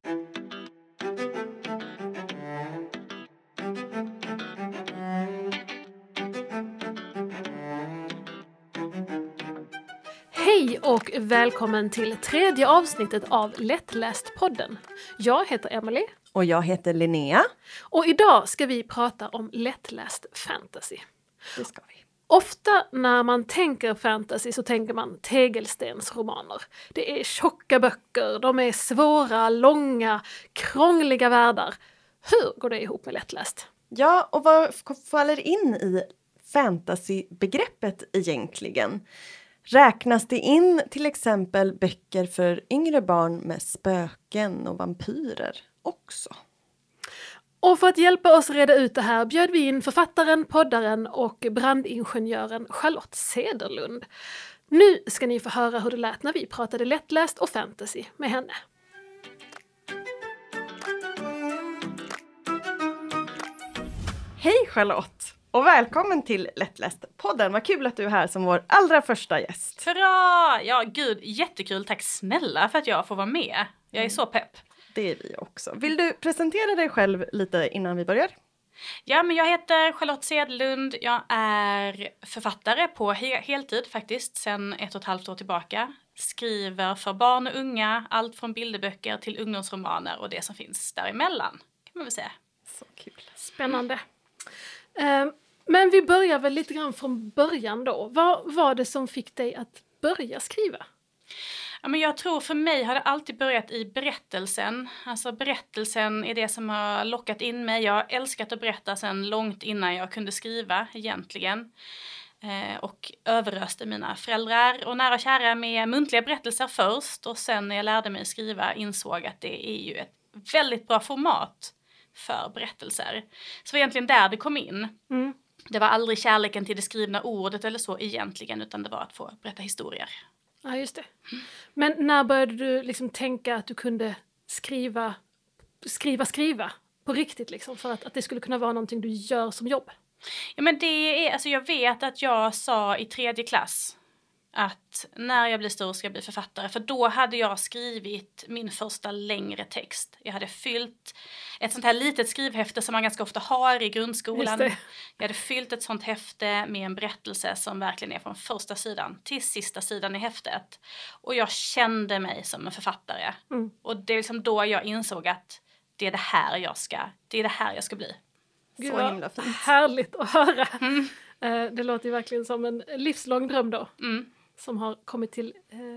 Hej och välkommen till tredje avsnittet av Lättläst-podden. Jag heter Emily. Och jag heter Linnea. Och idag ska vi prata om lättläst fantasy. Det ska vi. Ofta när man tänker fantasy så tänker man tegelstensromaner. Det är tjocka böcker, de är svåra, långa, krångliga världar. Hur går det ihop med lättläst? Ja, och vad faller in i fantasybegreppet egentligen? Räknas det in till exempel böcker för yngre barn med spöken och vampyrer också? Och för att hjälpa oss reda ut det här bjöd vi in författaren, poddaren och brandingenjören Charlotte Cederlund. Nu ska ni få höra hur det lät när vi pratade lättläst och fantasy med henne. Hej Charlotte! Och välkommen till Lättläst-podden. Vad kul att du är här som vår allra första gäst. Hurra! Ja, gud, jättekul. Tack snälla för att jag får vara med. Jag är så pepp. Det är vi också. Vill du presentera dig själv lite innan vi börjar? Ja, men jag heter Charlotte Cederlund. Jag är författare på heltid faktiskt, sedan 1,5 år tillbaka. Skriver för barn och unga, allt från bilderböcker till ungdomsromaner och det som finns däremellan, kan man väl säga. Så kul. Spännande. Men vi börjar väl lite grann från början då. Vad var det som fick dig att börja skriva? Ja, men jag tror för mig har det alltid börjat i berättelsen. Alltså berättelsen är det som har lockat in mig. Jag har älskat att berätta sedan långt innan jag kunde skriva egentligen. Och överröste mina föräldrar och nära och kära med muntliga berättelser först. Och sen när jag lärde mig skriva insåg att det är ju ett väldigt bra format för berättelser. Så det var egentligen där det kom in. Mm. Det var aldrig kärleken till det skrivna ordet eller så egentligen, utan det var att få berätta historier. Ja, just det. Men när började du liksom tänka att du kunde skriva på riktigt liksom, för att det skulle kunna vara någonting du gör som jobb? Ja, men det är, alltså jag vet att jag sa i 3:e klass att när jag blir stor ska jag bli författare. För då hade jag skrivit min första längre text. Jag hade fyllt ett sånt här litet skrivhäfte som man ganska ofta har i grundskolan. Jag hade fyllt ett sånt häfte med en berättelse som verkligen är från första sidan till sista sidan i häftet. Och jag kände mig som en författare. Mm. Och det är liksom då jag insåg att det är det här jag ska bli. Gud, så himla fint. Härligt att höra. Mm. Det låter ju verkligen som en livslång dröm då. Mm. Som har kommit till,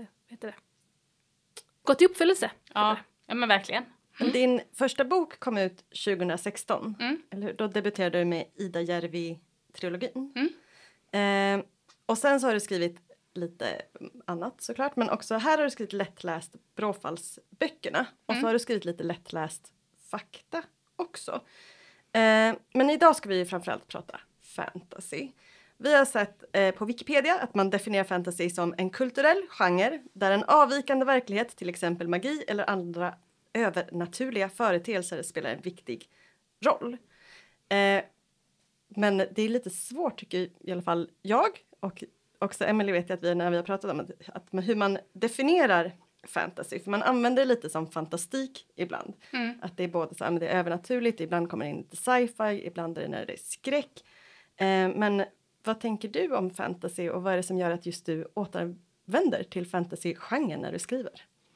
gått i uppfyllelse. Ja, men verkligen. Mm. Din första bok kom ut 2016. Eller hur? Då debuterade du med Ida Järvi-trilogin. Och sen så har du skrivit lite annat såklart. Men också här har du skrivit lättläst Bråfallsböckerna. Och så har du skrivit lite lättläst fakta också. Men idag ska vi framförallt prata fantasy. Vi har sett på Wikipedia att man definierar fantasy som en kulturell genre där en avvikande verklighet, till exempel magi eller andra övernaturliga företeelser, spelar en viktig roll. Men det är lite svårt tycker i alla fall jag och också Emily vet jag att när vi har pratat om att hur man definierar fantasy. För man använder det lite som fantastik ibland. Att det är både så, det är övernaturligt, ibland kommer det in lite sci-fi, ibland är det när det är skräck. Men vad tänker du om fantasy och vad är det som gör att just du återvänder till fantasy-genren när du skriver?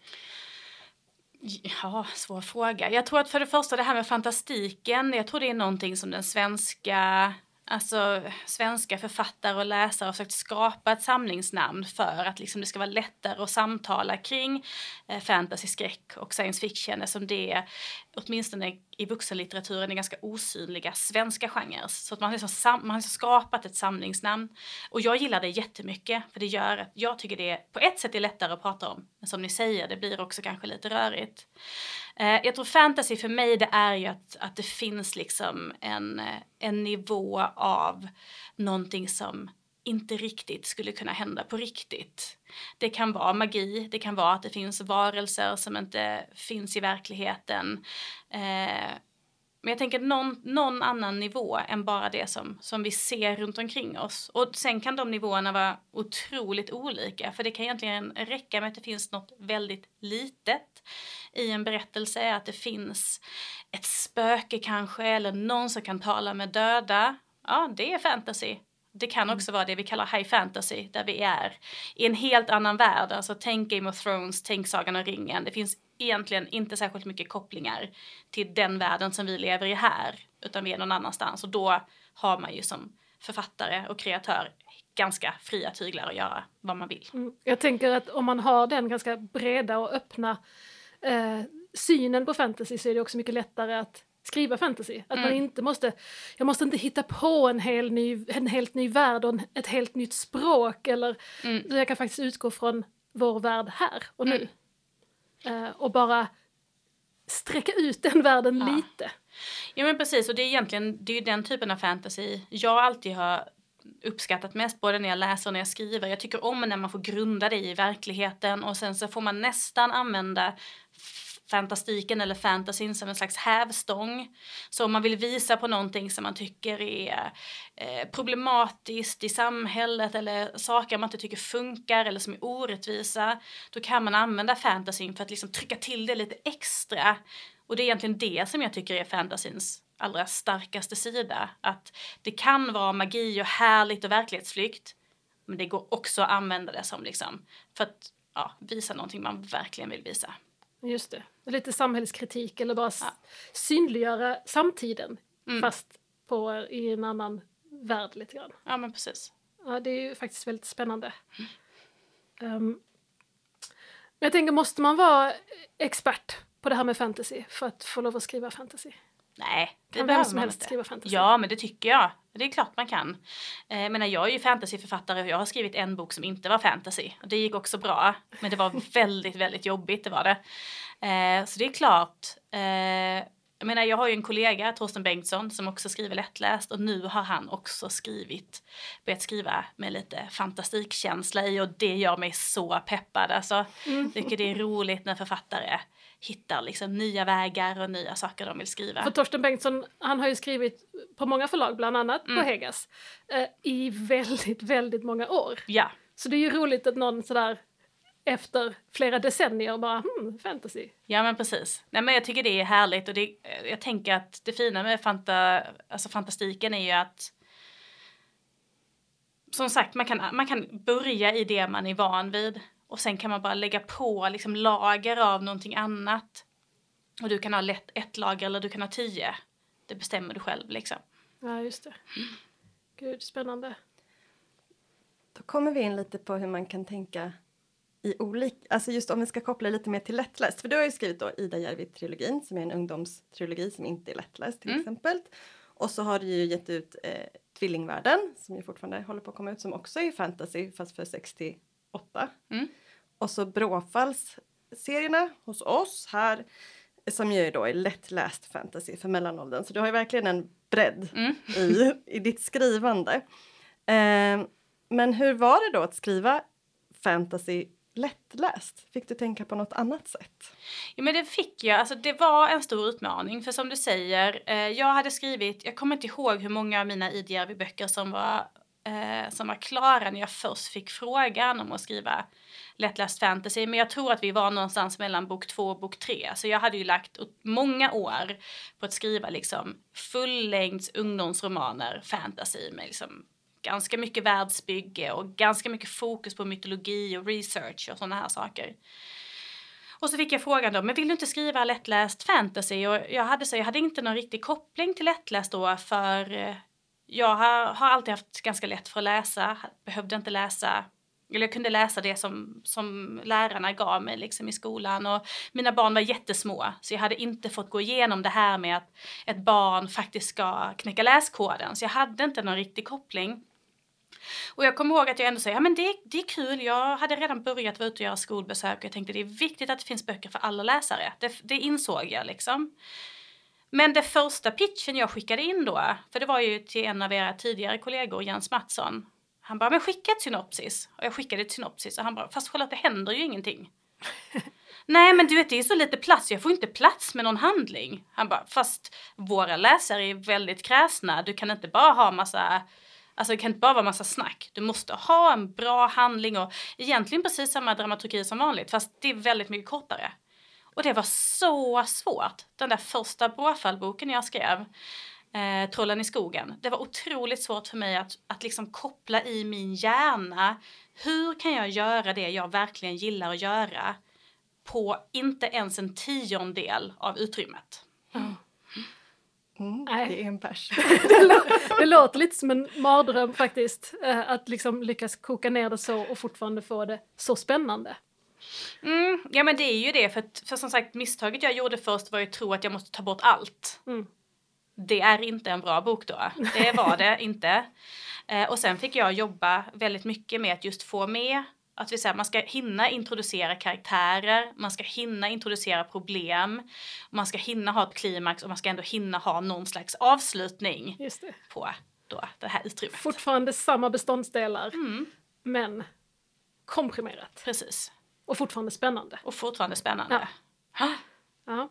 Ja, svår fråga. Jag tror att för det första det här med fantastiken, jag tror det är någonting som den svenska författare och läsare har försökt skapa ett samlingsnamn för att liksom det ska vara lättare att samtala kring fantasy, skräck och science fiction, som det är åtminstone i vuxenlitteraturen är ganska osynliga svenska genrer. Så att man har skapat ett samlingsnamn. Och jag gillar det jättemycket, för det gör att jag tycker det på ett sätt är lättare att prata om. Men som ni säger, det blir också kanske lite rörigt. Jag tror fantasy för mig det är ju att det finns liksom en nivå av någonting som inte riktigt skulle kunna hända på riktigt. Det kan vara magi, det kan vara att det finns varelser som inte finns i verkligheten. Men jag tänker någon annan nivå än bara det som vi ser runt omkring oss. Och sen kan de nivåerna vara otroligt olika. För det kan egentligen räcka med att det finns något väldigt litet i en berättelse. Att det finns ett spöke kanske, eller någon som kan tala med döda. Ja, det är fantasy. Det kan också vara det vi kallar high fantasy, där vi är i en helt annan värld. Alltså tänk Game of Thrones, tänk Sagan om ringen. Det finns egentligen inte särskilt mycket kopplingar till den världen som vi lever i här, utan vi är någon annanstans. Och då har man ju som författare och kreatör ganska fria tyglar att göra vad man vill. Jag tänker att om man har den ganska breda och öppna synen på fantasy, så är det också mycket lättare att skriva fantasy. Att man inte jag måste inte hitta på en helt ny värld och ett helt nytt språk. Eller, så jag kan faktiskt utgå från vår värld här och nu. Och bara sträcka ut den världen lite. Ja, men precis. Och det är ju den typen av fantasy jag alltid har uppskattat mest, både när jag läser och när jag skriver. Jag tycker om när man får grunda det i verkligheten, och sen så får man nästan använda fantastiken eller fantasyn som en slags hävstång. Så om man vill visa på någonting som man tycker är problematiskt i samhället, eller saker man inte tycker funkar eller som är orättvisa, då kan man använda fantasyn för att liksom trycka till det lite extra. Och det är egentligen det som jag tycker är fantasyns allra starkaste sida. Att det kan vara magi och härligt och verklighetsflykt, men det går också att använda det som liksom för att visa någonting man verkligen vill visa. Just det. Lite samhällskritik, eller bara synliggöra samtiden fast i en annan värld lite grann. Ja, men precis. Ja, det är ju faktiskt väldigt spännande. Men jag tänker, måste man vara expert på det här med fantasy för att få lov att skriva fantasy? Nej, det kan vem som helst skriva fantasy? Ja, men det tycker jag. Det är klart man kan. Jag är ju fantasyförfattare och jag har skrivit en bok som inte var fantasy. Och det gick också bra, men det var väldigt, väldigt jobbigt, det var det. Så det är klart. Jag har ju en kollega, Torsten Bengtsson, som också skriver lättläst. Och nu har han också börjat skriva med lite fantastikkänsla i. Och det gör mig så peppad. Alltså, jag tycker det är roligt när författare hittar liksom nya vägar och nya saker de vill skriva. För Torsten Bengtsson, han har ju skrivit på många förlag, bland annat på Hegas, i väldigt, väldigt många år. Ja. Så det är ju roligt att någon sådär efter flera decennier bara, fantasy. Ja, men precis. Nej, men jag tycker det är härligt, och jag tänker att det fina med fantastiken är ju att, som sagt, man kan börja i det man är van vid. Och sen kan man bara lägga på liksom lager av någonting annat. Och du kan ha lätt 1 lager eller du kan ha 10. Det bestämmer du själv liksom. Ja, just det. Gud, spännande. Då kommer vi in lite på hur man kan tänka i olika... Alltså just om vi ska koppla lite mer till lättläst. För du har ju skrivit då Ida Järvi-trilogin, som är en ungdomstrilogi som inte är lättläst till exempel. Och så har du ju gett ut Tvillingvärlden, som ju fortfarande håller på att komma ut, som också är fantasy, fast för 68. Och så Bråfalls-serierna hos oss här, som ju då är lättläst fantasy för mellanåldern. Så du har ju verkligen en bredd i ditt skrivande. Men hur var det då att skriva fantasy lättläst? Fick du tänka på något annat sätt? Ja, men det fick jag. Alltså, det var en stor utmaning. För som du säger, jag kommer inte ihåg hur många av mina Ida Järvi-böcker som var klara när jag först fick frågan om att skriva lättläst fantasy. Men jag tror att vi var någonstans mellan bok 2 och bok 3. Så jag hade ju lagt många år på att skriva liksom fullängds ungdomsromaner fantasy med liksom ganska mycket världsbygge och ganska mycket fokus på mytologi och research och sådana här saker. Och så fick jag frågan då, men vill du inte skriva lättläst fantasy? Och jag hade inte någon riktig koppling till lättläst då, för jag har alltid haft ganska lätt för att läsa. Behövde inte läsa, eller jag kunde läsa det som lärarna gav mig liksom i skolan. Och mina barn var jättesmå, så jag hade inte fått gå igenom det här med att ett barn faktiskt ska knäcka läskoden. Så jag hade inte någon riktig koppling. Och jag kommer ihåg att jag ändå säger, ja men det är kul. Jag hade redan börjat vara ute och göra skolbesök och jag tänkte det är viktigt att det finns böcker för alla läsare. Det insåg jag liksom. Men det första pitchen jag skickade in då, för det var ju till en av era tidigare kollegor, Jens Mattsson. Han bara, men skicka ett synopsis. Och jag skickade ett synopsis och han bara, fast Charlotte, det händer ju ingenting. Nej, men du vet, det är så lite plats. Jag får inte plats med någon handling. Han bara, fast våra läsare är väldigt kräsna. Du kan inte bara ha det kan inte bara vara massa snack. Du måste ha en bra handling och egentligen precis samma dramaturgi som vanligt. Fast det är väldigt mycket kortare. Och det var så svårt. Den där första Bråfall-boken jag skrev, Trollen i skogen. Det var otroligt svårt för mig att liksom koppla i min hjärna. Hur kan jag göra det jag verkligen gillar att göra på inte ens en 10:e av utrymmet? Det är en pers. Det låter lite som en mardröm faktiskt. Att liksom lyckas koka ner det så och fortfarande få det så spännande. Ja, men det är ju det. För som sagt, misstaget jag gjorde först var ju att tro att jag måste ta bort allt. Det är inte en bra bok då. Det var det inte. Och sen fick jag jobba väldigt mycket med att just få med att vi säger, man ska hinna introducera karaktärer, man ska hinna introducera problem, man ska hinna ha ett klimax och man ska ändå hinna ha någon slags avslutning på då det här utrymmet. Fortfarande samma beståndsdelar, men komprimerat. Precis. Och fortfarande spännande. Ja.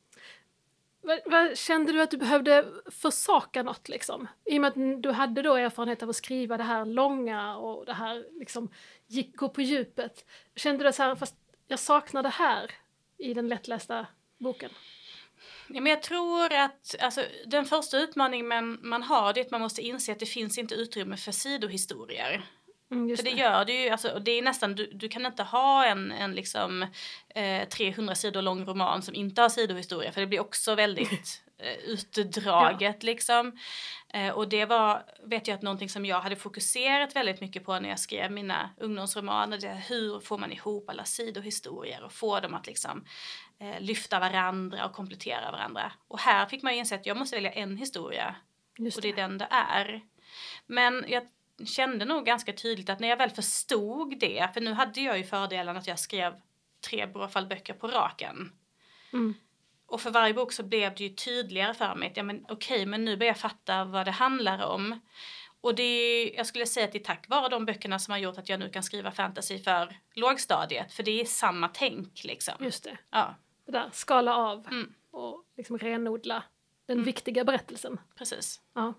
Vad kände du att du behövde försaka något liksom? I och med att du hade då erfarenhet av att skriva det här långa och det här liksom gå på djupet. Kände du så här, fast jag saknar det här i den lättlästa boken? Ja, men jag tror att den första utmaningen man har, det är att man måste inse att det finns inte utrymme för sidohistorier. För det gör det ju, det är nästan, du kan inte ha en liksom 300 sidor lång roman som inte har sidohistoria, för det blir också väldigt utdraget liksom. Och det vet jag att någonting som jag hade fokuserat väldigt mycket på när jag skrev mina ungdomsromaner, det är hur får man ihop alla sidohistorier och få dem att liksom lyfta varandra och komplettera varandra. Och här fick man ju inse att jag måste välja en historia, och det är den det är. Men jag kände nog ganska tydligt att när jag väl förstod det, för nu hade jag ju fördelen att jag skrev 3 Bråfall-böcker på raken. Och för varje bok så blev det ju tydligare för mig att men nu börjar jag fatta vad det handlar om. Och jag skulle säga att det är tack vare de böckerna som har gjort att jag nu kan skriva fantasy för lågstadiet, för det är samma tänk liksom. Just det. Ja. Det där, skala av och liksom renodla den viktiga berättelsen. Precis. Ja.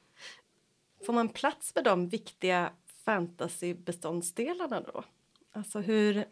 Får man plats med de viktiga fantasy-beståndsdelarna då? Alltså hur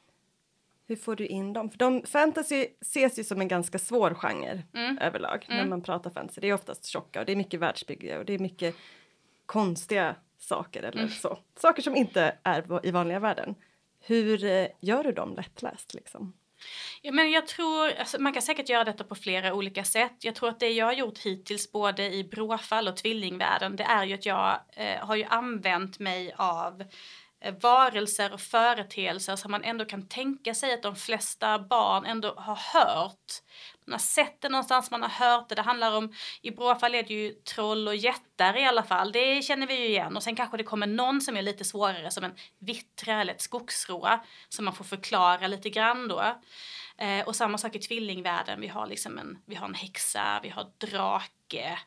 får du in dem? För fantasy ses ju som en ganska svår genre överlag när man pratar fantasy. Det är oftast tjocka och det är mycket världsbygge och det är mycket konstiga saker eller så. Saker som inte är i vanliga världen. Hur gör du dem lättläst liksom? Ja, men jag tror, man kan säkert göra detta på flera olika sätt. Jag tror att det jag har gjort hittills både i Bråfall och Tvillingvärlden, det är ju att jag har ju använt mig av varelser och företeelser som man ändå kan tänka sig att de flesta barn ändå har hört. Man har sett det någonstans, man har hört det. Det handlar om, i Bråfall är det ju troll och jättar i alla fall. Det känner vi ju igen. Och sen kanske det kommer någon som är lite svårare, som en vittra eller ett skogsrå, som man får förklara lite grann då. Och samma sak i Tvillingvärlden. Vi har en häxa, vi har drake.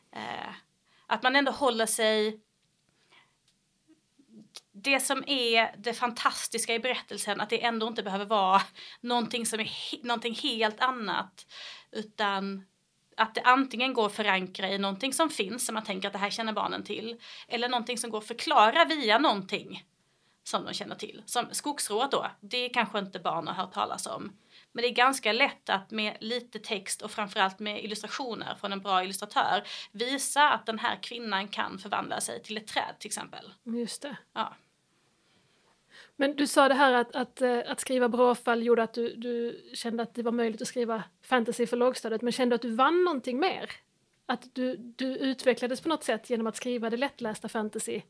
Att man ändå håller sig... Det som är det fantastiska i berättelsen, att det ändå inte behöver vara någonting som är någonting helt annat, utan att det antingen går att förankra i någonting som finns, som man tänker att det här känner barnen till, eller någonting som går att förklara via någonting som de känner till. Som skogsrået då, det kanske inte barn har hört talas om. Men det är ganska lätt att med lite text och framförallt med illustrationer från en bra illustratör visa att den här kvinnan kan förvandla sig till ett träd till exempel. Just det. Ja. Men du sa det här att skriva Bråfall gjorde att du kände att det var möjligt att skriva fantasy för lågstadiet, men kände att du vann någonting mer? Att du utvecklades på något sätt genom att skriva det lättlästa fantasy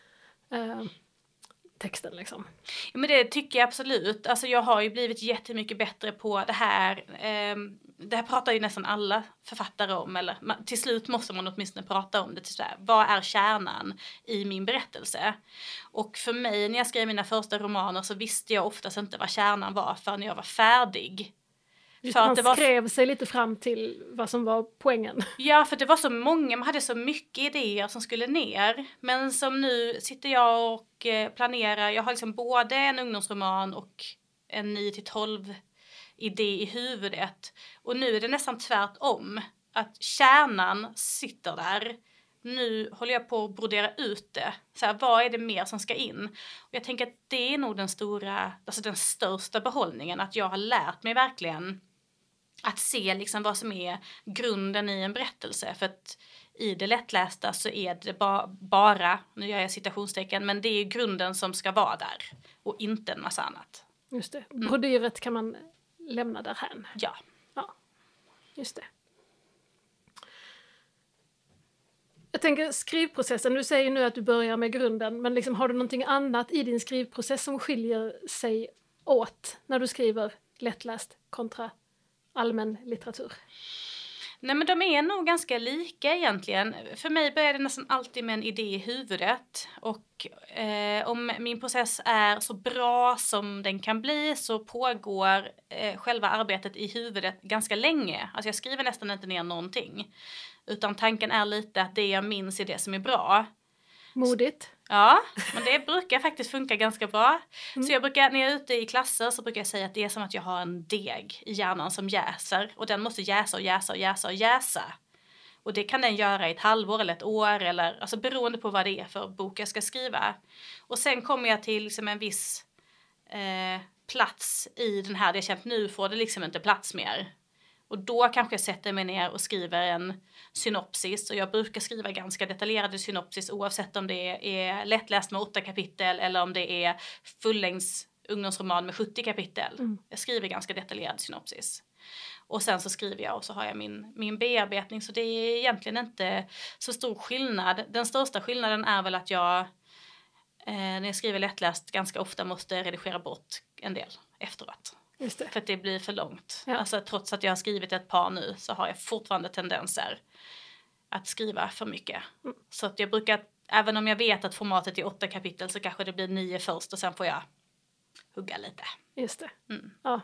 texten liksom? Ja, men det tycker jag absolut. Alltså jag har ju blivit jättemycket bättre på det här. Det här pratar ju nästan alla författare om. Eller till slut måste man åtminstone prata om det. Vad är kärnan i min berättelse? Och för mig när jag skrev mina första romaner så visste jag oftast inte vad kärnan var förrän jag var färdig. Just för man skrev sig lite fram till vad som var poängen. Ja, för det var så många, man hade så mycket idéer som skulle ner. Men som nu sitter jag och planerar, jag har liksom både en ungdomsroman och en 9-12 idé i huvudet. Och nu är det nästan tvärtom. Att kärnan sitter där. Nu håller jag på att brodera ut det. Så här, vad är det mer som ska in? Och jag tänker att det är nog den största behållningen. Att jag har lärt mig verkligen att se liksom vad som är grunden i en berättelse. För att i det lättlästa så är det bara, nu gör jag citationstecken, men det är grunden som ska vara där. Och inte en massa annat. Just det. Brodyret kan man lämna därhän. Ja. Ja, just det. Jag tänker skrivprocessen, du säger nu att du börjar med grunden, men liksom, har du någonting annat i din skrivprocess som skiljer sig åt när du skriver lättläst kontra allmän litteratur? Nej, men de är nog ganska lika egentligen. För mig börjar det nästan alltid med en idé i huvudet. Och om min process är så bra som den kan bli så pågår själva arbetet i huvudet ganska länge. Alltså jag skriver nästan inte ner någonting. Utan tanken är lite att det jag minns är det som är bra. Modigt. Ja, men det brukar faktiskt funka ganska bra. Så jag brukar, när jag är ute i klasser så brukar jag säga att det är som att jag har en deg i hjärnan som jäser. Och den måste jäsa och jäsa och jäsa och jäsa. Och det kan den göra i ett halvår eller ett år. Eller, alltså beroende på vad det är för bok jag ska skriva. Och sen kommer jag till liksom en viss plats i den här. Det jag känt, nu får det liksom inte plats mer. Och då kanske jag sätter mig ner och skriver en synopsis. Och jag brukar skriva ganska detaljerade synopsis oavsett om det är lättläst med 8 kapitel eller om det är fullängds ungdomsroman med 70 kapitel. Jag skriver ganska detaljerad synopsis. Och sen så skriver jag och så har jag min bearbetning. Så det är egentligen inte så stor skillnad. Den största skillnaden är väl att jag när jag skriver lättläst ganska ofta måste redigera bort en del efteråt. Just det. För att det blir för långt. Ja. Alltså, trots att jag har skrivit ett par nu så har jag fortfarande tendenser att skriva för mycket. Så att jag brukar, även om jag vet att formatet är 8 kapitel så kanske det blir 9 först och sen får jag hugga lite. Just det. Ja.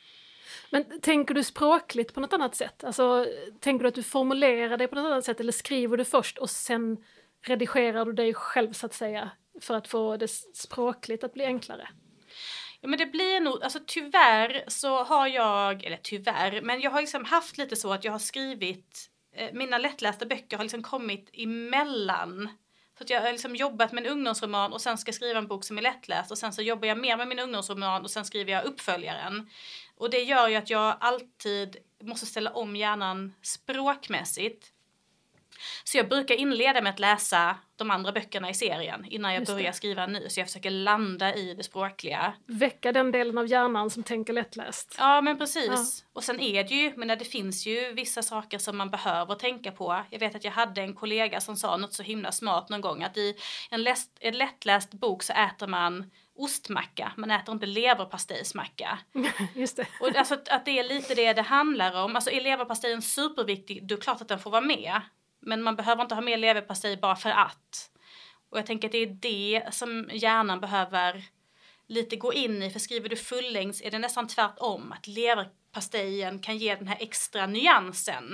Men tänker du språkligt på något annat sätt? Alltså, tänker du att du formulerar dig på något annat sätt eller skriver du först och sen redigerar du dig själv så att säga för att få det språkligt att bli enklare? Ja, men det blir nog, alltså tyvärr så har jag, eller tyvärr, men jag har liksom haft lite så att jag har skrivit, mina lättlästa böcker har liksom kommit emellan. Så att jag har liksom jobbat med en ungdomsroman och sen ska skriva en bok som är lättläst och sen så jobbar jag mer med min ungdomsroman och sen skriver jag uppföljaren. Och det gör ju att jag alltid måste ställa om hjärnan språkmässigt. Så jag brukar inleda med att läsa de andra böckerna i serien innan jag börjar skriva en ny. Så jag försöker landa i det språkliga. Väcka den delen av hjärnan som tänker lättläst. Ja, men precis. Ja. Och sen är det ju, men det finns ju vissa saker som man behöver tänka på. Jag vet att jag hade en kollega som sa något så himla smart någon gång. Att i en lättläst bok så äter man ostmacka. Man äter inte leverpastejsmacka. Just det. Och alltså att det är lite det handlar om. Alltså är leverpastejen superviktig, då är det klart att den får vara med. Men man behöver inte ha med leverpastej bara för att. Och jag tänker att det är det som hjärnan behöver lite gå in i. För skriver du fullängds är det nästan tvärtom. Att leverpastejen kan ge den här extra nyansen.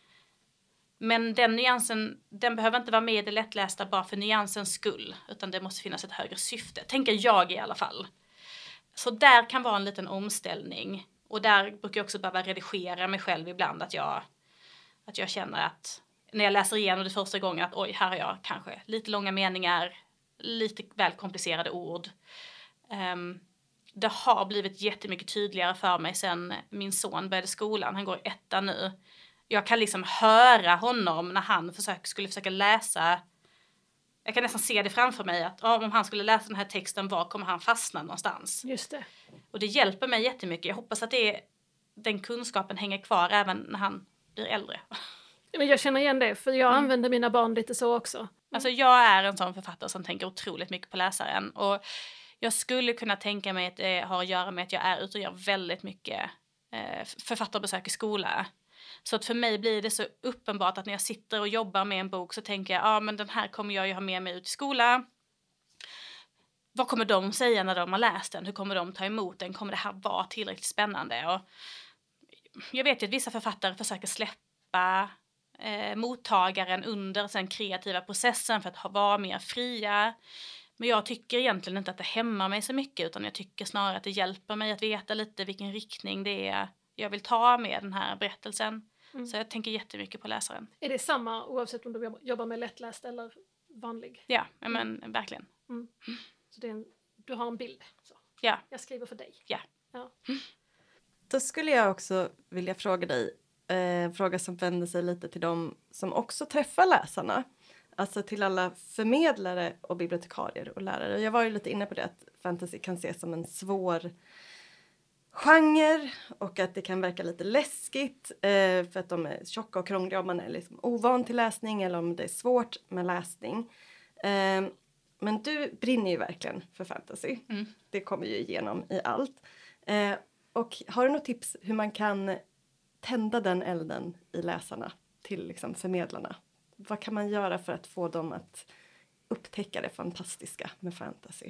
Men den nyansen, den behöver inte vara med i det lättlästa bara för nyansens skull. Utan det måste finnas ett högre syfte. Tänker jag i alla fall. Så där kan vara en liten omställning. Och där brukar jag också behöva redigera mig själv ibland. Att jag känner att när jag läser igenom det första gången att oj, här har jag kanske lite långa meningar, lite väl komplicerade ord. Det har blivit jättemycket tydligare för mig sen min son började skolan. Han går 1 nu. Jag kan liksom höra honom när han skulle försöka läsa. Jag kan nästan se det framför mig att om han skulle läsa den här texten, var kommer han fastna någonstans? Just det. Och det hjälper mig jättemycket. Jag hoppas att den kunskapen hänger kvar även när han blir äldre. Men jag känner igen det, för jag använder mina barn lite så också. Alltså jag är en sån författare som tänker otroligt mycket på läsaren. Och jag skulle kunna tänka mig att det har att göra med att jag är ute och gör väldigt mycket författarbesök i skola. Så att för mig blir det så uppenbart att när jag sitter och jobbar med en bok så tänker jag, men den här kommer jag ju ha med mig ut i skola. Vad kommer de säga när de har läst den? Hur kommer de ta emot den? Kommer det här vara tillräckligt spännande? Och jag vet ju att vissa författare försöker släppa mottagaren under den kreativa processen för att vara mer fria. Men jag tycker egentligen inte att det hämmar mig så mycket, utan jag tycker snarare att det hjälper mig att veta lite vilken riktning det är jag vill ta med den här berättelsen. Så jag tänker jättemycket på läsaren. Är det samma oavsett om du jobbar med lättläst eller vanlig? Ja, men verkligen. Så du har en bild? Så. Ja. Jag skriver för dig? Ja. Då skulle jag också vilja fråga dig en fråga som vänder sig lite till dem som också träffar läsarna. Alltså till alla förmedlare och bibliotekarier och lärare. Jag var ju lite inne på det att fantasy kan ses som en svår genre och att det kan verka lite läskigt för att de är tjocka och krångliga om man är liksom ovan till läsning eller om det är svårt med läsning. Men du brinner ju verkligen för fantasy. Det kommer ju igenom i allt. Och har du något tips hur man kan tända den elden i läsarna till liksom förmedlarna? Vad kan man göra för att få dem att upptäcka det fantastiska med fantasy?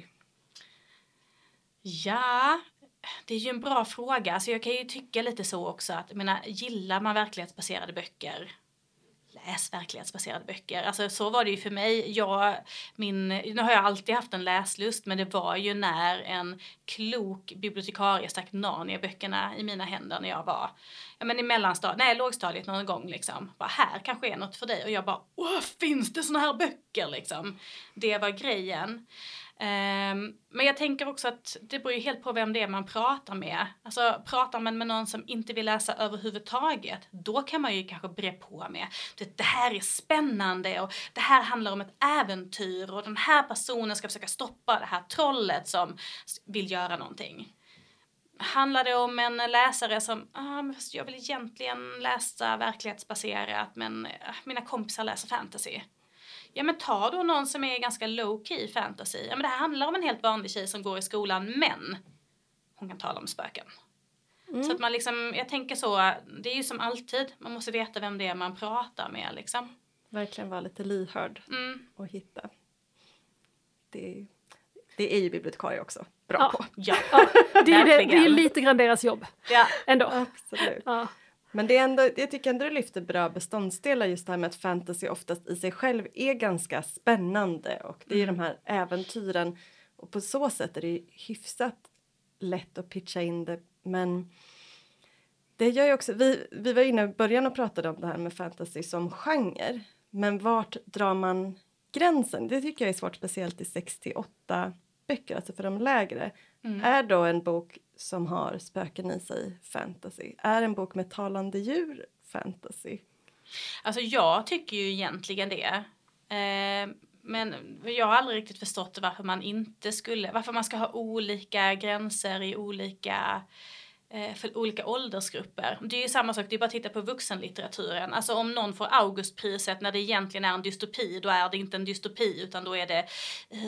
Ja, det är ju en bra fråga. Alltså jag kan ju tycka lite så också att, gillar man verklighetsbaserade böcker? Läs verklighetsbaserade böcker. Alltså så var det ju för mig. Nu har jag alltid haft en läslust, men det var ju när en klok bibliotekarie stack Narnia-böckerna i mina händer när jag var i lågstadiet någon gång liksom. Bara, här kanske är något för dig. Och jag bara, finns det såna här böcker liksom? Det var grejen. Men jag tänker också att det beror ju helt på vem det är man pratar med. Alltså pratar man med någon som inte vill läsa överhuvudtaget, då kan man ju kanske bre på med det här är spännande och det här handlar om ett äventyr och den här personen ska försöka stoppa det här trollet som vill göra någonting. Handlar det om en läsare som jag vill egentligen läsa verklighetsbaserat, men mina kompisar läser fantasy. Ja, men ta då någon som är ganska low-key fantasy. Ja, men det här handlar om en helt vanlig tjej som går i skolan, men hon kan tala om spöken. Så att man liksom, jag tänker så, det är ju som alltid, man måste veta vem det är man pratar med liksom. Verkligen vara lite lyhörd och hitta. Det är ju bibliotekarier också bra på. Ja. Det är lite grann deras jobb. Ja, ändå. Absolut. Ja. Men det är ändå, jag tycker ändå du lyfter bra beståndsdelar just det här med att fantasy oftast i sig själv är ganska spännande. Och det är ju de här äventyren. Och på så sätt är det hyfsat lätt att pitcha in det. Men det gör ju också, vi var inne i början och pratade om det här med fantasy som genre. Men vart drar man gränsen? Det tycker jag är svårt, speciellt i 6-8 böcker, alltså för de lägre. Är då en bok som har spöken i sig fantasy? Är en bok med talande djur fantasy? Alltså jag tycker ju egentligen det. Men jag har aldrig riktigt förstått varför man ska ha olika gränser i för olika åldersgrupper. Det är ju samma sak, det är bara att titta på vuxenlitteraturen. Alltså om någon får Augustpriset när det egentligen är en dystopi, då är det inte en dystopi utan då är det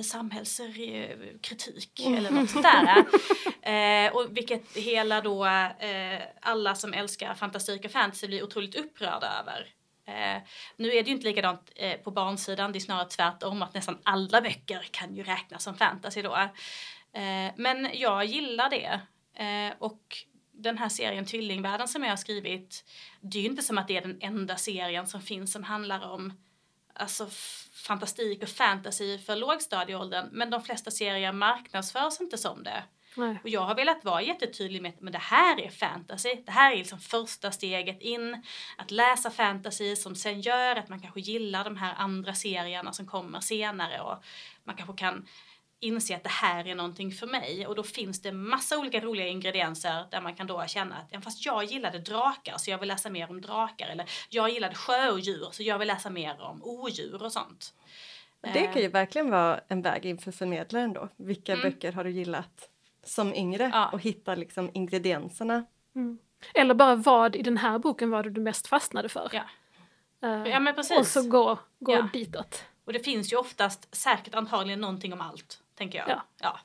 samhällskritik eller något sånt där. Och vilket hela då alla som älskar fantastik och fantasy blir otroligt upprörda över. Nu är det ju inte likadant på barnsidan, det är snarare tvärtom att nästan alla böcker kan ju räknas som fantasy då. Men jag gillar det. Och den här serien Tvillingvärlden som jag har skrivit, det är ju inte som att det är den enda serien som finns som handlar om alltså fantastik och fantasy för lågstadieåldern, men de flesta serier marknadsförs inte som det. Nej. Och jag har velat vara jättetydlig med att det här är fantasy, det här är liksom första steget in att läsa fantasy som sen gör att man kanske gillar de här andra serierna som kommer senare och man kanske kan inse att det här är någonting för mig. Och då finns det massa olika roliga ingredienser där man kan då känna att fast jag gillade drakar så jag vill läsa mer om drakar. Eller jag gillade sjöodjur så jag vill läsa mer om odjur och sånt. Det kan ju verkligen vara en väg inför förmedlaren då. Vilka böcker har du gillat som yngre? Ja. Och hitta liksom ingredienserna. Eller bara vad i den här boken var du mest fastnade för. Ja. Ja, men precis. Och så gå ditåt. Och det finns ju oftast säkert antagligen någonting om allt, tänker jag. Ja.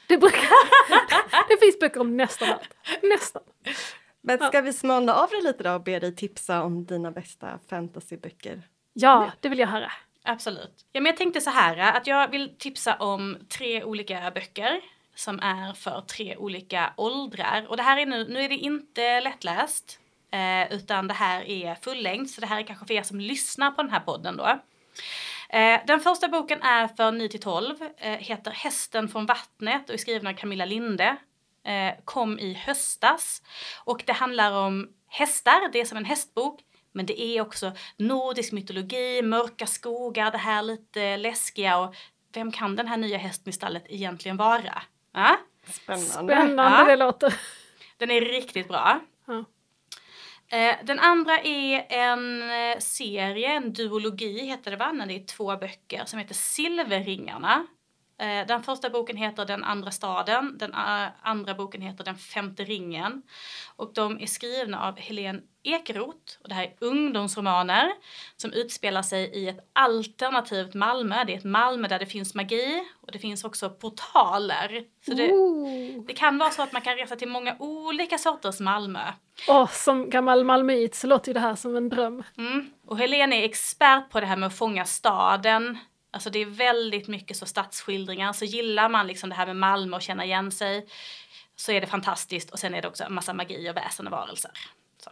Det finns böcker om nästan allt. Nästan. Men ska vi smalna av dig lite då och be dig tipsa om dina bästa fantasyböcker? Ja, det vill jag höra. Absolut. Ja, men jag tänkte så här att jag vill tipsa om 3 olika böcker som är för 3 olika åldrar. Och det här är nu är det inte lättläst, utan det här är fullängd. Så det här är kanske för er som lyssnar på den här podden då. Den första boken är för 9-12, heter Hästen från vattnet och är skriven av Camilla Linde. Kom i höstas. Och det handlar om hästar, det är som en hästbok. Men det är också nordisk mytologi, mörka skogar, det här lite läskiga. Och vem kan den här nya hästen i stallet egentligen vara? Ja? Spännande det låter. Den är riktigt bra. Ja. Den andra är en serie, en duologi heter det va? När det är 2 böcker som heter Silverringarna. Den första boken heter Den andra staden. Den andra boken heter Den femte ringen. Och de är skrivna av Helene Ekeroth. Och det här är ungdomsromaner som utspelar sig i ett alternativt Malmö. Det är ett Malmö där det finns magi. Och det finns också portaler. Så det kan vara så att man kan resa till många olika sorters Malmö. Som gammal malmöit så låter ju det här som en dröm. Och Helene är expert på det här med att fånga staden. Alltså det är väldigt mycket så stadsskildringar. Så gillar man liksom det här med Malmö och känna igen sig så är det fantastiskt. Och sen är det också en massa magi och väsen och varelser. Så.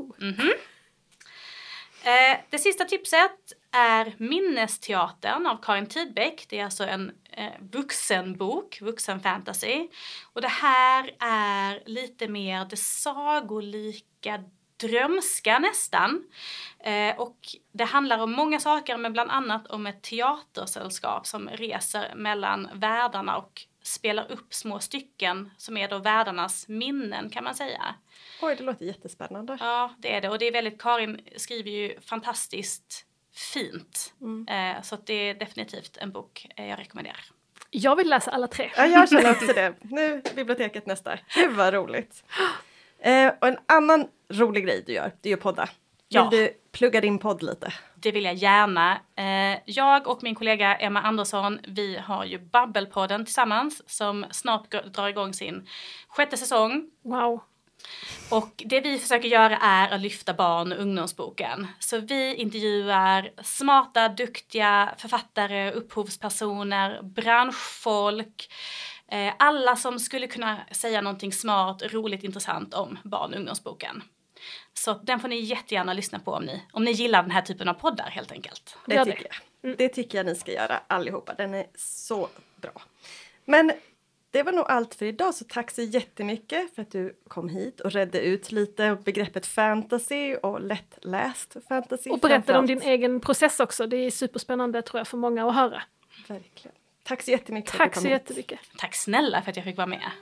Det sista tipset är Minnesteatern av Karin Tidbeck. Det är alltså en vuxenbok, vuxenfantasy. Och det här är lite mer det sagolika drömska nästan. Och det handlar om många saker, men bland annat om ett teatersällskap som reser mellan världarna och spelar upp små stycken som är då världarnas minnen kan man säga. Oj, det låter jättespännande. Ja, det är det. Och det är väldigt, Karin skriver ju fantastiskt fint. Så att det är definitivt en bok jag rekommenderar. Jag vill läsa alla 3. Ja, jag känner också det. Nu biblioteket nästa. Gud vad roligt. Och en annan rolig grej du gör, det är ju podda. Vill du plugga din podd lite? Det vill jag gärna. Jag och min kollega Emma Andersson, vi har ju Babbelpodden tillsammans som snart drar igång sin 6:e säsong. Wow. Och det vi försöker göra är att lyfta barn- och ungdomsboken. Så vi intervjuar smarta, duktiga författare, upphovspersoner, branschfolk. Alla som skulle kunna säga någonting smart, roligt, intressant om barn- och ungdomsboken. Så den får ni jättegärna lyssna på om ni gillar den här typen av poddar helt enkelt. Det tycker jag ni ska göra allihopa. Den är så bra. Men det var nog allt för idag, så tack så jättemycket för att du kom hit och redde ut lite begreppet fantasy och lättläst fantasy. Och berättade om din egen process också. Det är superspännande tror jag för många att höra. Verkligen. Tack så jättemycket. Tack så jättemycket. Tack snälla för att jag fick vara med.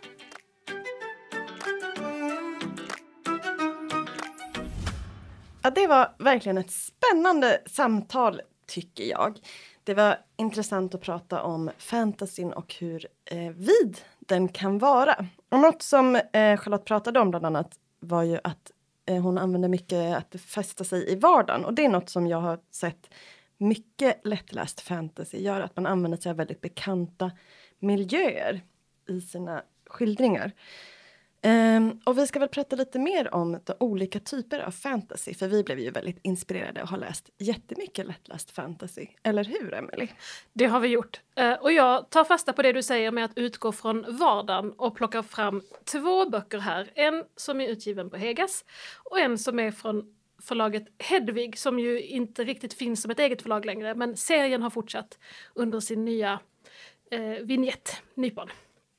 Ja, det var verkligen ett spännande samtal tycker jag. Det var intressant att prata om fantasyn och hur vid den kan vara. Och något som Charlotte pratade om bland annat var ju att hon använder mycket att fästa sig i vardagen. Och det är något som jag har sett mycket lättläst fantasy gör. Att man använder sig av väldigt bekanta miljöer i sina skildringar. Och vi ska väl prata lite mer om de olika typer av fantasy. För vi blev ju väldigt inspirerade och har läst jättemycket lättläst fantasy. Eller hur, Emily? Det har vi gjort. Och jag tar fasta på det du säger med att utgå från vardagen och plockar fram 2 böcker här. En som är utgiven på Hegas och en som är från förlaget Hedvig som ju inte riktigt finns som ett eget förlag längre. Men serien har fortsatt under sin nya vignett, Nypon.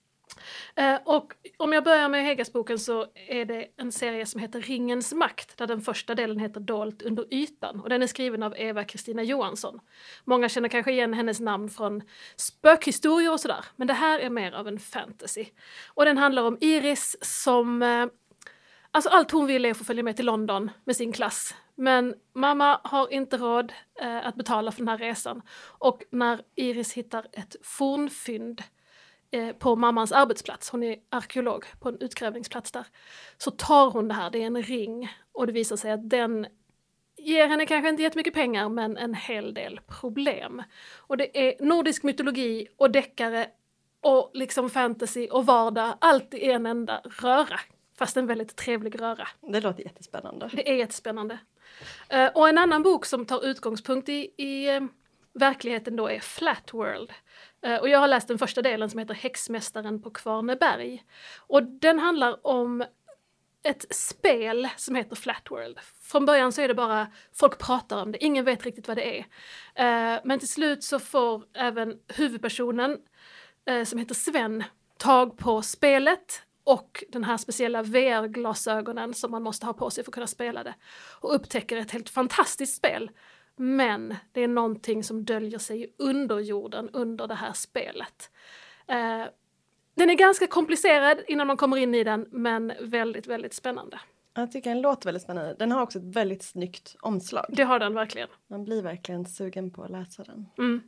Och om jag börjar med Hegas-boken så är det en serie som heter Ringens makt där den första delen heter Dolt under ytan och den är skriven av Eva-Kristina Johansson. Många känner kanske igen hennes namn från spökhistorier och sådär, men det här är mer av en fantasy. Och den handlar om Iris som alltså allt hon vill är att få följa med till London med sin klass. Men mamma har inte råd att betala för den här resan och när Iris hittar ett fornfynd på mammans arbetsplats, hon är arkeolog på en utgrävningsplats där, så tar hon det här, det är en ring och det visar sig att den ger henne kanske inte jättemycket pengar men en hel del problem. Och det är nordisk mytologi och deckare och liksom fantasy och vardag, allt i en enda röra, fast en väldigt trevlig röra. Det låter jättespännande. Det är jättespännande. Och en annan bok som tar utgångspunkt i verkligheten då är Flat World. Och jag har läst den första delen som heter Häxmästaren på Kvarneberg. Och den handlar om ett spel som heter Flat World. Från början så är det bara, folk pratar om det, ingen vet riktigt vad det är. Men till slut så får även huvudpersonen, som heter Sven, tag på spelet och den här speciella VR-glasögonen som man måste ha på sig för att kunna spela det. Och upptäcker ett helt fantastiskt spel. Men det är någonting som döljer sig under jorden under det här spelet. Den är ganska komplicerad innan man kommer in i den, men väldigt, väldigt spännande. Jag tycker den låter väldigt spännande. Den har också ett väldigt snyggt omslag. Det har den verkligen. Man blir verkligen sugen på att läsa den. Mm.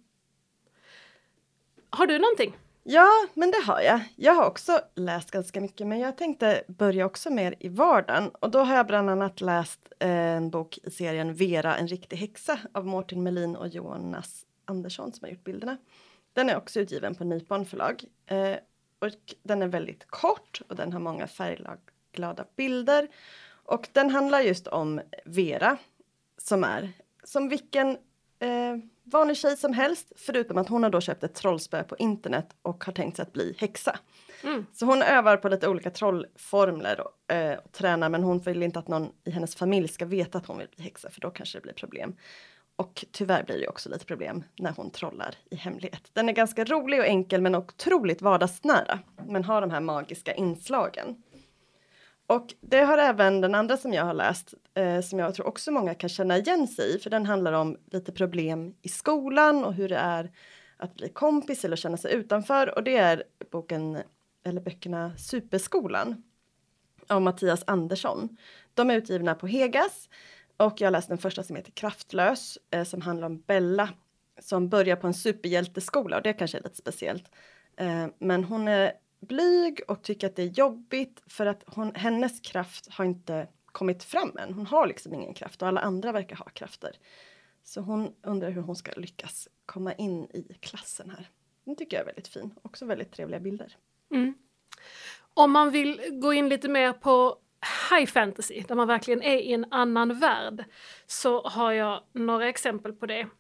Har du någonting? Ja, men det har jag. Jag har också läst ganska mycket, men jag tänkte börja också mer i vardagen. Och då har jag bland annat läst en bok i serien Vera, en riktig häxa av Mårten Melin och Jonas Andersson som har gjort bilderna. Den är också utgiven på Nypon förlag. Och den är väldigt kort och den har många färgglada bilder. Och den handlar just om Vera som är som vilken vanlig tjej som helst. Förutom att hon har då köpt ett trollspö på internet och har tänkt sig att bli häxa. Mm. Så hon övar på lite olika trollformler och tränar. Men hon vill inte att någon i hennes familj ska veta att hon vill bli häxa. För då kanske det blir problem. Och tyvärr blir det också lite problem när hon trollar i hemlighet. Den är ganska rolig och enkel men otroligt vardagsnära. Men har de här magiska inslagen. Och det har även den andra som jag har läst. Som jag tror också många kan känna igen sig i. För den handlar om lite problem i skolan. Och hur det är att bli kompis eller känna sig utanför. Och det är böckerna Superskolan. Av Mattias Andersson. De är utgivna på Hegas. Och jag läste den första som heter Kraftlös. Som handlar om Bella. Som börjar på en superhjälteskola. Och det kanske är lite speciellt. Men hon är blyg och tycker att det är jobbigt. För att hennes kraft har inte kommit fram än. Hon har liksom ingen kraft. Och alla andra verkar ha krafter. Så hon undrar hur hon ska lyckas komma in i klassen här. Den tycker jag är väldigt fin. Också väldigt trevliga bilder. Mm. Om man vill gå in lite mer på high fantasy, där man verkligen är i en annan värld, så har jag några exempel på det.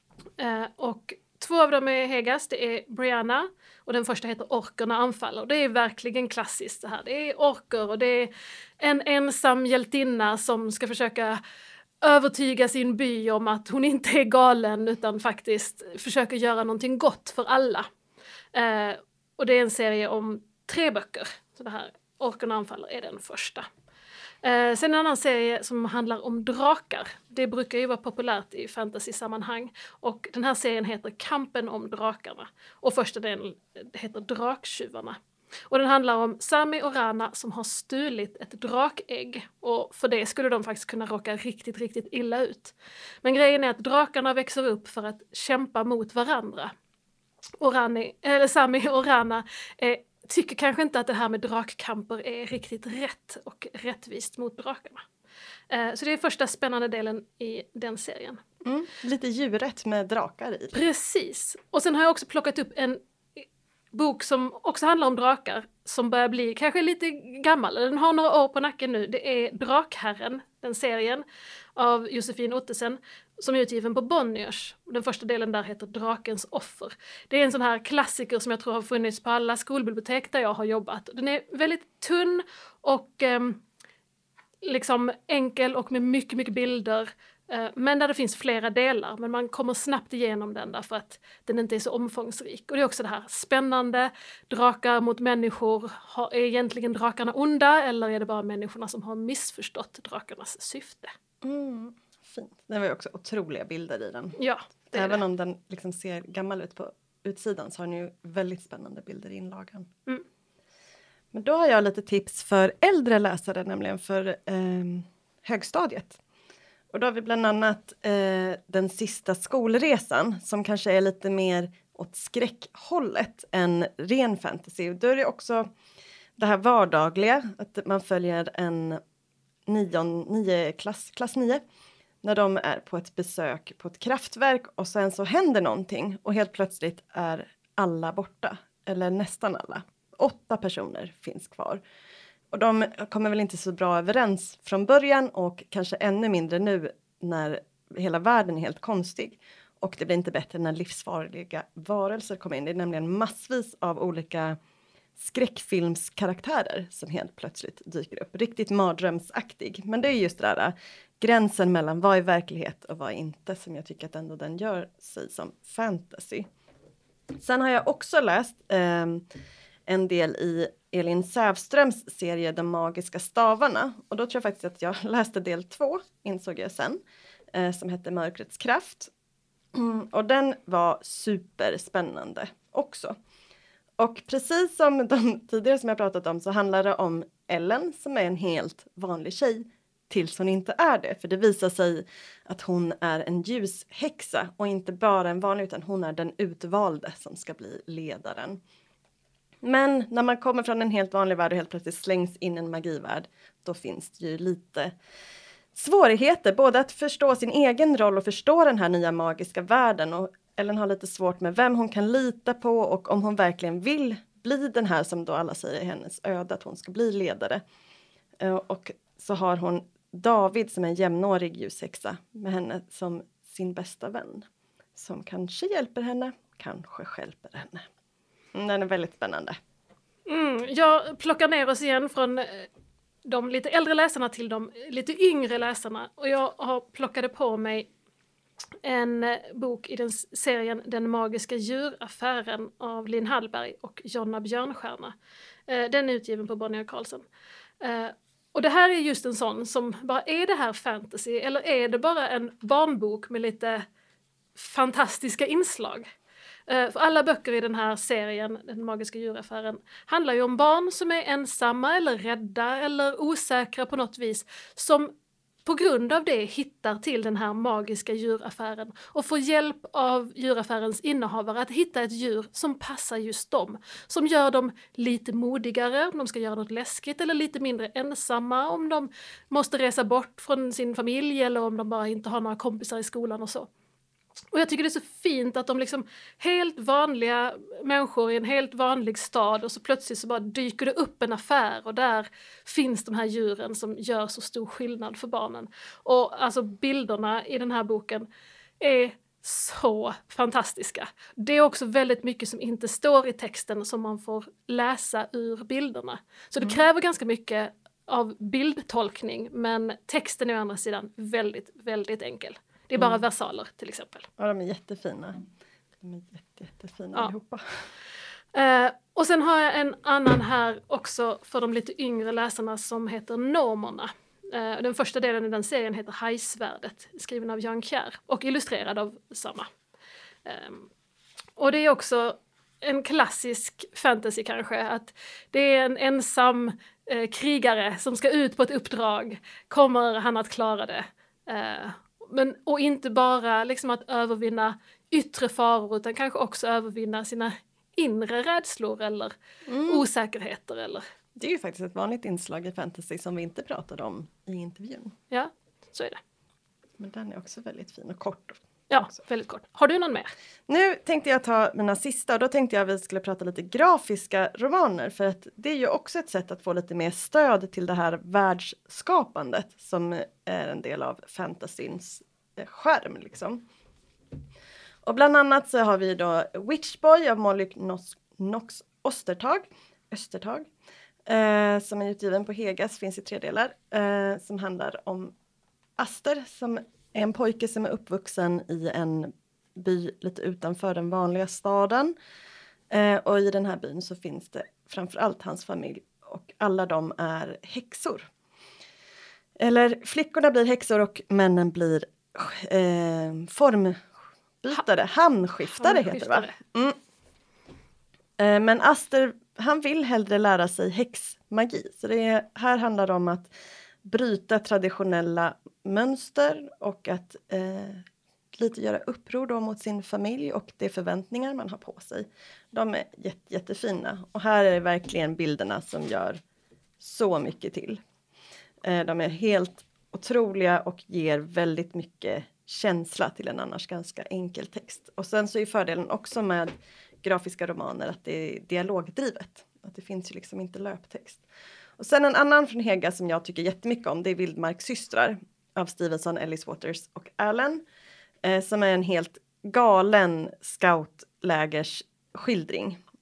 Och 2 av dem är Hegas, det är Brianna och den första heter Orkerna anfaller. Det är verkligen klassiskt det här. Det är orker och det är en ensam hjältinna som ska försöka övertyga sin by om att hon inte är galen utan faktiskt försöker göra någonting gott för alla. Och det är en serie om 3 böcker. Så det här Orkerna anfaller är den första. Sen en annan serie som handlar om drakar. Det brukar ju vara populärt i fantasy-sammanhang. Och den här serien heter Kampen om drakarna. Och första delen heter Draktjuvarna. Och den handlar om Sami och Rana som har stulit ett drakägg. Och för det skulle de faktiskt kunna råka riktigt, riktigt illa ut. Men grejen är att drakarna växer upp för att kämpa mot varandra. Och Sami och Rana tycker kanske inte att det här med drakkamper är riktigt rätt och rättvist mot drakarna. Så det är första spännande delen i den serien. Mm, lite djurrätt med drakar i. Precis. Och sen har jag också plockat upp en bok som också handlar om drakar. Som börjar bli kanske lite gammal. Den har några år på nacken nu. Det är Drakherren, den serien. Av Josefin Ottesen. Som är utgiven på Bonniers. Den första delen där heter Drakens offer. Det är en sån här klassiker som jag tror har funnits på alla skolbibliotek där jag har jobbat. Den är väldigt tunn och liksom enkel och med mycket, mycket bilder. Men där det finns flera delar. Men man kommer snabbt igenom den därför att den inte är så omfångsrik. Och det är också det här spännande. Drakar mot människor. Är egentligen drakarna onda eller är det bara människorna som har missförstått drakarnas syfte? Mm. Fint. Det var ju också otroliga bilder i den. Ja, även om den liksom ser gammal ut på utsidan så har den ju väldigt spännande bilder i inlagan. Mm. Men då har jag lite tips för äldre läsare, nämligen för högstadiet. Och då har vi bland annat Den sista skolresan som kanske är lite mer åt skräckhållet än ren fantasy. Då är det också det här vardagliga, att man följer en klass 9. När de är på ett besök på ett kraftverk och sen så händer någonting och helt plötsligt är alla borta. Eller nästan alla. 8 personer finns kvar. Och de kommer väl inte så bra överens från början och kanske ännu mindre nu när hela världen är helt konstig. Och det blir inte bättre när livsfarliga varelser kommer in. Det är nämligen massvis av olika skräckfilmskaraktärer som helt plötsligt dyker upp. Riktigt mardrömsaktig. Men det är just det där gränsen mellan vad är verklighet och vad är inte som jag tycker att ändå den gör sig som fantasy. Sen har jag också läst en del i Elin Sävströms serie De magiska stavarna. Och då tror jag faktiskt att jag läste del 2, insåg jag sen, som hette Mörkrets kraft. Och den var superspännande också. Och precis som de tidigare som jag pratat om så handlar det om Ellen som är en helt vanlig tjej tills hon inte är det. För det visar sig att hon är en ljushäxa och inte bara en vanlig utan hon är den utvalde som ska bli ledaren. Men när man kommer från en helt vanlig värld och helt plötsligt slängs in i en magivärld, då finns det ju lite svårigheter. Både att förstå sin egen roll och förstå den här nya magiska världen. Och Ellen har lite svårt med vem hon kan lita på och om hon verkligen vill bli den här som då alla säger är hennes öde, att hon ska bli ledare. Och så har hon David som är en jämnårig ljushäxa med henne som sin bästa vän. Som kanske hjälper henne, kanske stjälper henne. Den är väldigt spännande. Jag plockar ner oss igen från de lite äldre läsarna till de lite yngre läsarna. Och jag har plockade på mig en bok i den serien Den magiska djuraffären av Linn Hallberg och Jonna Björnstjärna. Den är utgiven på Bonnier Carlsen. Och det här är just en sån som bara, är det här fantasy eller är det bara en barnbok med lite fantastiska inslag? För alla böcker i den här serien, Den magiska djuraffären, handlar ju om barn som är ensamma eller rädda eller osäkra på något vis, som på grund av det hittar till den här magiska djuraffären och får hjälp av djuraffärens innehavare att hitta ett djur som passar just dem. Som gör dem lite modigare om de ska göra något läskigt eller lite mindre ensamma om de måste resa bort från sin familj eller om de bara inte har några kompisar i skolan och så. Och jag tycker det är så fint att de liksom helt vanliga människor i en helt vanlig stad och så plötsligt så bara dyker det upp en affär och där finns de här djuren som gör så stor skillnad för barnen. Och alltså bilderna i den här boken är så fantastiska. Det är också väldigt mycket som inte står i texten som man får läsa ur bilderna. Så det kräver ganska mycket av bildtolkning, men texten är å andra sidan väldigt, väldigt enkel. Det är bara versaler till exempel. Ja, de är jättefina. De är jättefina allihopa. Och sen har jag en annan här också för de lite yngre läsarna som heter Normerna. Den första delen i den serien heter Hajsvärdet, skriven av Jan Kjær och illustrerad av samma. Och det är också en klassisk fantasy kanske, att det är en ensam krigare som ska ut på ett uppdrag. Kommer han att klara det? Och inte bara liksom att övervinna yttre faror utan kanske också övervinna sina inre rädslor eller osäkerheter. Eller. Det är ju faktiskt ett vanligt inslag i fantasy som vi inte pratade om i intervjun. Ja, så är det. Men den är också väldigt fin och kort. Ja, väldigt kort. Har du någon mer? Nu tänkte jag ta mina sista och då tänkte jag att vi skulle prata lite grafiska romaner. För att det är ju också ett sätt att få lite mer stöd till det här världsskapandet som är en del av fantasyns skärm liksom. Och bland annat så har vi då Witchboy av Molly Knox Östertag. Som är utgiven på Hegas, finns i 3 delar. Som handlar om Aster som är en pojke som är uppvuxen i en by lite utanför den vanliga staden. Och i den här byn så finns det framförallt hans familj. Och alla de är häxor. Eller flickorna blir häxor och männen blir formbytare. Hamnskiftare heter det va? Men Aster, han vill hellre lära sig häxmagi. Så här handlar det om att bryta traditionella mönster och att lite göra uppror då mot sin familj och de förväntningar man har på sig. De är jättefina. Och här är det verkligen bilderna som gör så mycket till. De är helt otroliga och ger väldigt mycket känsla till en annars ganska enkel text. Och sen så är fördelen också med grafiska romaner att det är dialogdrivet. Att det finns ju liksom inte löptext. Och sen en annan från Hega som jag tycker jättemycket om, det är Vildmarkssystrar av Stevenson, Ellis Waters och Allen. Som är en helt galen scoutlägers skildring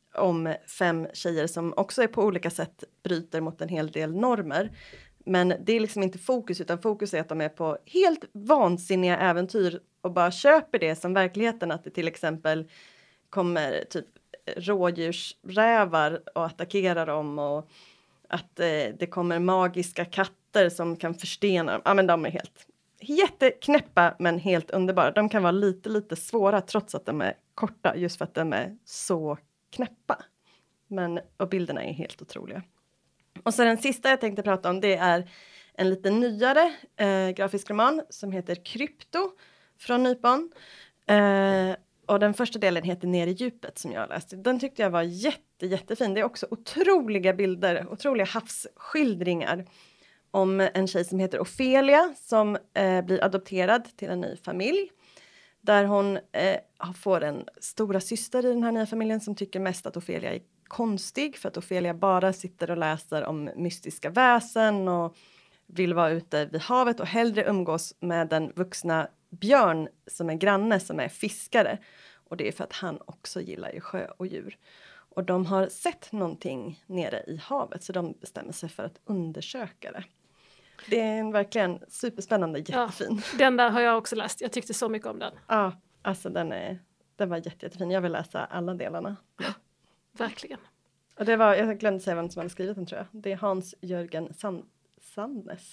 om 5 tjejer som också är på olika sätt bryter mot en hel del normer. Men det är liksom inte fokus, utan fokus är att de är på helt vansinniga äventyr och bara köper det som verkligheten. Att det till exempel kommer typ rådjursrävar och attackerar dem, och att det kommer magiska katter som kan förstena dem. Ja, men de är helt jätteknäppa men helt underbara. De kan vara lite svåra trots att de är korta, just för att de är så knäppa. Och bilderna är helt otroliga. Och så den sista jag tänkte prata om, det är en lite nyare grafisk roman som heter Krypto från Nypon. Och den första delen heter Ner i djupet, som jag läste. Den tyckte jag var jättefin. Det är också otroliga bilder, otroliga havsskildringar om en tjej som heter Ofelia som blir adopterad till en ny familj. Där hon får en stora syster i den här nya familjen som tycker mest att Ofelia är konstig. För att Ofelia bara sitter och läser om mystiska väsen och vill vara ute vid havet och hellre umgås med den vuxna Björn som är granne, som är fiskare. Och det är för att han också gillar ju sjö och djur. Och de har sett någonting nere i havet, så de bestämmer sig för att undersöka det. Det är en verkligen superspännande, jättefin. Ja, den där har jag också läst. Jag tyckte så mycket om den. Ja, alltså den var jättefin. Jag vill läsa alla delarna. Ja. Verkligen. Och det var, jag glömde säga vem som hade skrivit den, tror jag. Det är Hans-Jörgen Sandnes.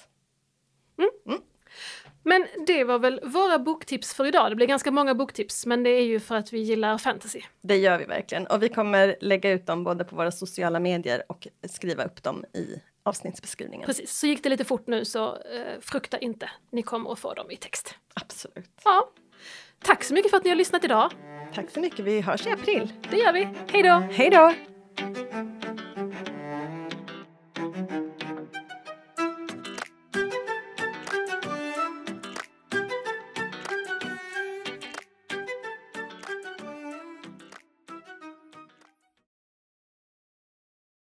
Men det var väl våra boktips för idag. Det blir ganska många boktips, men det är ju för att vi gillar fantasy. Det gör vi verkligen. Och vi kommer lägga ut dem både på våra sociala medier och skriva upp dem i avsnittsbeskrivningen. Precis, så gick det lite fort nu, så frukta inte. Ni kommer att få dem i text. Absolut. Ja. Tack så mycket för att ni har lyssnat idag. Tack så mycket. Vi hörs i april. Det gör vi. Hej då! Hej då!